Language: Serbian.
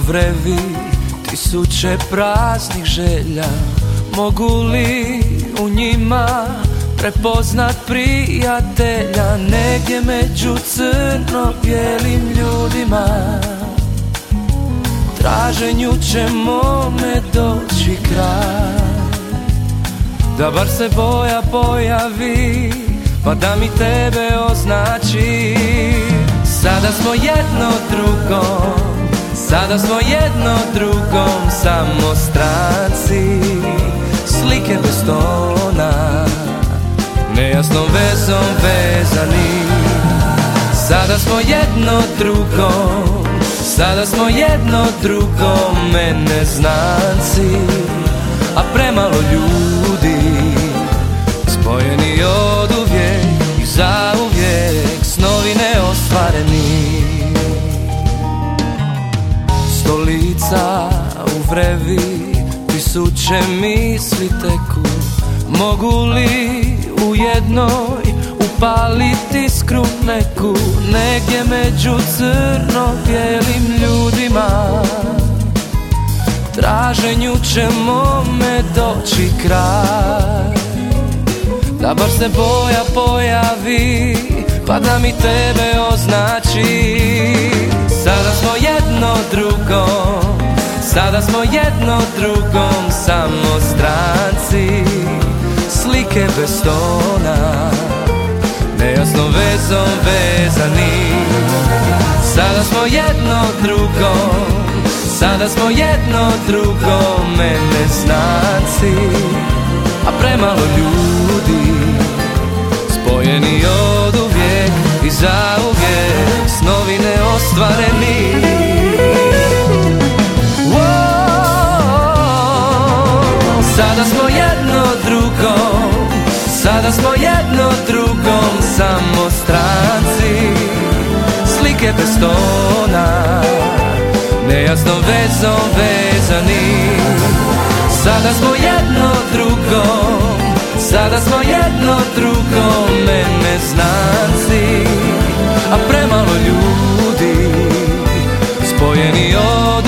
vrevi tisuće praznih želja. Mogu li u njima prepoznat prijatelja? Negdje među crno-bijelim ljudima traženju će mome doći kraj. Da bar se boja pojavi, pa da mi tebe označi. Sada smo jedno drugom, sada smo jedno drugom samo stranci, slike bez tona, nejasnom vezom vezani. Sada smo jedno drugom, sada smo jedno drugom neznanci, a premalo ljudi spojeni od uvijek i zauvijek, snovi neostvareni. Stolica u vrevi tisuće misli teku. Mogu li u jednoj upaliti iskru neku? Negdje među crno-bijelim ljudima traženju će mome doći kraj. Da bar se boja pojavi, pa da mi tebe označi. Sada smo jedno drugom, sada smo jedno drugom samo stranci, slike bez tona, nejasnom vezom vezani. Sada smo jedno drugom, sada smo jedno drugom neznanci, a premalo ljudi spojeni od uvijek i zauvijek, snovi neostvareni. Sada smo jedno drugom, sada smo jedno drugom samo stranci, slike bez tona, nejasnom vezom vezani. Sada smo jedno drugom, sada smo jedno drugom neznanci, a premalo ljudi spojeni od